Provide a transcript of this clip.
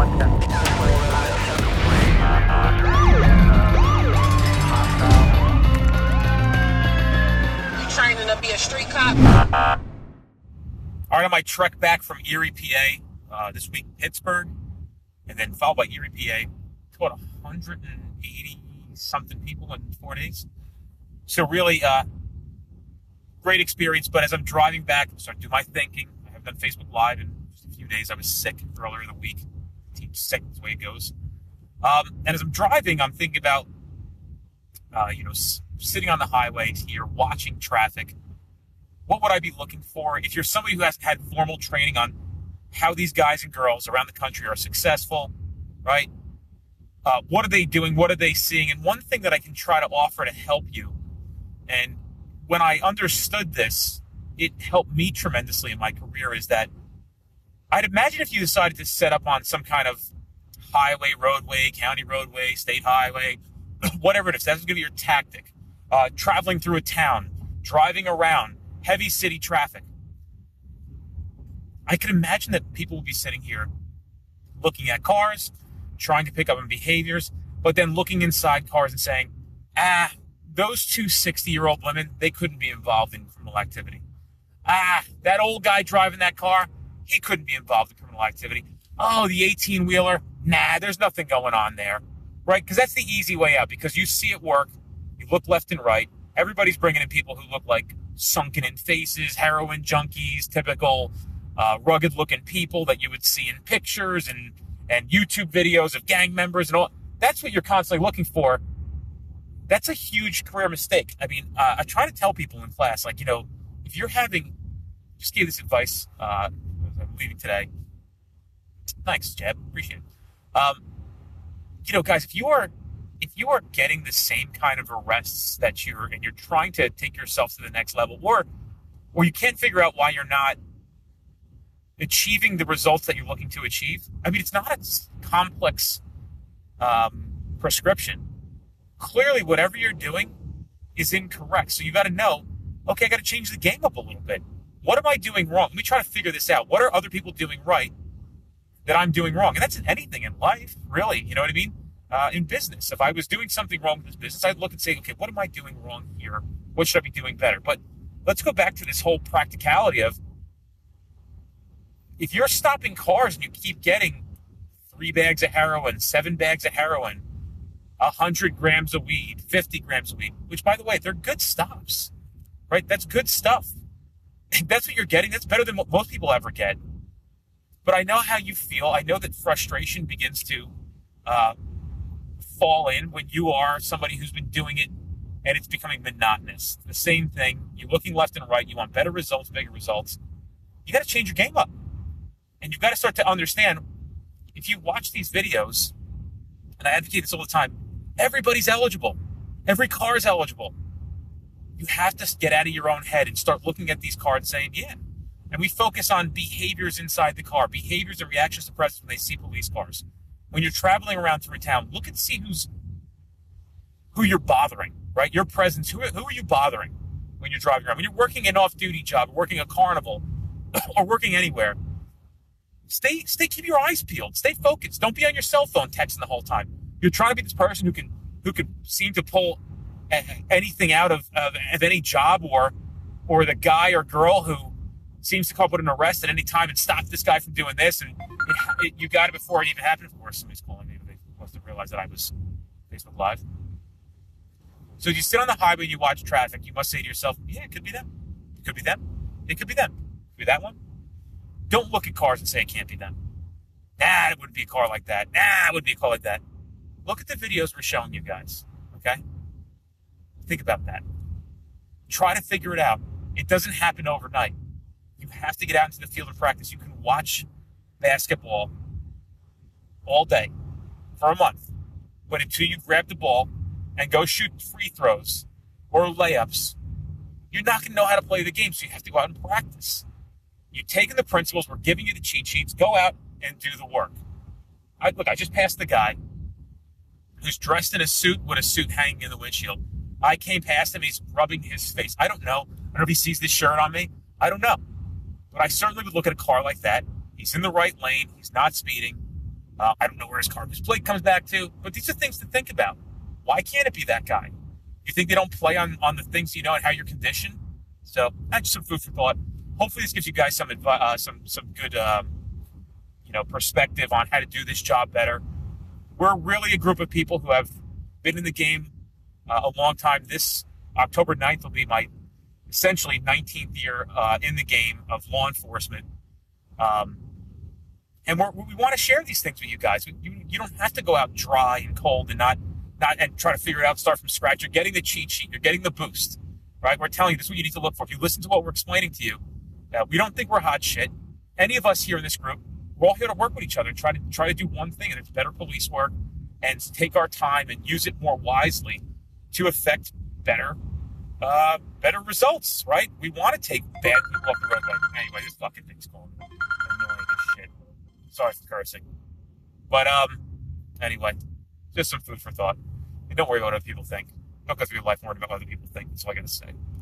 You training to be a street cop? All right, on my trek back from Erie, PA, this week Pittsburgh, and then followed by Erie, PA, it's about 180-something people in 4 days. So really great experience, but as I'm driving back, I'm starting to do my thinking. I haven't done Facebook Live in just a few days. I was sick earlier in the week. Team's sick, that's the way it goes. And as I'm driving, I'm thinking about, sitting on the highway here, watching traffic. What would I be looking for? If you're somebody who has had formal training on how these guys and girls around the country are successful, right? What are they doing? What are they seeing? And one thing that I can try to offer to help you, and when I understood this, it helped me tremendously in my career, is that I'd imagine if you decided to set up on some kind of highway, roadway, county roadway, state highway, whatever it is, that's going to be your tactic. Traveling through a town, driving around, heavy city traffic. I can imagine that people will be sitting here looking at cars, trying to pick up on behaviors, but then looking inside cars and saying, those two 60-year-old women, they couldn't be involved in criminal activity. That old guy driving that car, he couldn't be involved in criminal activity. Oh, the 18-wheeler, there's nothing going on there, right? Because that's the easy way out, because you see it work, you look left and right, everybody's bringing in people who look like sunken-in faces, heroin junkies, typical rugged-looking people that you would see in pictures and YouTube videos of gang members and all. That's what you're constantly looking for. That's a huge career mistake. I mean, I try to tell people in class, if you're just gave this advice as I'm leaving today. Thanks, Jeb. Appreciate it. Guys, if you are getting the same kind of arrests that you're trying to take yourself to the next level, or you can't figure out why you're not achieving the results that you're looking to achieve. I mean, it's not a complex prescription. Clearly, whatever you're doing is incorrect. So you got to know, okay, I got to change the game up a little bit. What am I doing wrong? Let me try to figure this out. What are other people doing right that I'm doing wrong? And that's in anything in life, really. You know what I mean? In business, if I was doing something wrong with this business, I'd look and say, okay, what am I doing wrong here? What should I be doing better? But let's go back to this whole practicality of, if you're stopping cars and you keep getting 3 bags of heroin, 7 bags of heroin, 100 grams of weed, 50 grams of weed, which, by the way, they're good stops, right? That's good stuff. And that's what you're getting. That's better than what most people ever get. But I know how you feel. I know that frustration begins to fall in when you are somebody who's been doing it and it's becoming monotonous. The same thing. You're looking left and right. You want better results, bigger results. You got to change your game up. And you've got to start to understand, if you watch these videos, and I advocate this all the time, everybody's eligible. Every car is eligible. You have to get out of your own head and start looking at these cars and saying, yeah. And we focus on behaviors inside the car, behaviors and reactions to press when they see police cars. When you're traveling around through a town, look and see who you're bothering, right? Your presence, who are you bothering when you're driving around? When you're working an off-duty job, working a carnival, or working anywhere, keep your eyes peeled. Stay focused. Don't be on your cell phone texting the whole time. You're trying to be this person who can seem to pull anything out of any job, or the guy or girl who seems to come up with an arrest at any time and stop this guy from doing this. And you got it before it even happened. Of course, somebody's calling me. They must have realized that I was Facebook Live. So as you sit on the highway and you watch traffic, you must say to yourself, yeah, it could be them. It could be them. It could be them. It could be that one. Don't look at cars and say it can't be them. It wouldn't be a car like that. It wouldn't be a car like that. Look at the videos we're showing you guys, okay? Think about that. Try to figure it out. It doesn't happen overnight. You have to get out into the field of practice. You can watch basketball all day for a month, but until you grab the ball and go shoot free throws or layups, you're not going to know how to play the game, so you have to go out and practice. You're taking the principles, we're giving you the cheat sheets, go out and do the work. I just passed the guy who's dressed in a suit with a suit hanging in the windshield. I came past him, he's rubbing his face. I don't know if he sees this shirt on me. I don't know. But I certainly would look at a car like that. He's in the right lane. He's not speeding. I don't know where his carcass plate comes back to, but these are things to think about. Why can't it be that guy? You think they don't play on the things you know and how you're conditioned? So that's just some food for thought. Hopefully, this gives you guys some advice, some good perspective on how to do this job better. We're really a group of people who have been in the game a long time. This October 9th will be my essentially 19th year in the game of law enforcement. And we want to share these things with you guys. You don't have to go out dry and cold and not and try to figure it out, start from scratch. You're getting the cheat sheet. You're getting the boost, right? We're telling you this is what you need to look for. If you listen to what we're explaining to you, we don't think we're hot shit. Any of us here in this group, we're all here to work with each other, try to do one thing, and it's better police work, and take our time and use it more wisely to affect better results, right? We want to take bad people off the roadway. Anyway, this fucking thing's going annoying as shit. Sorry for cursing. But anyway, just some food for thought. And don't worry about what other people think. Don't go through your life worrying about what other people think. That's all I got to say.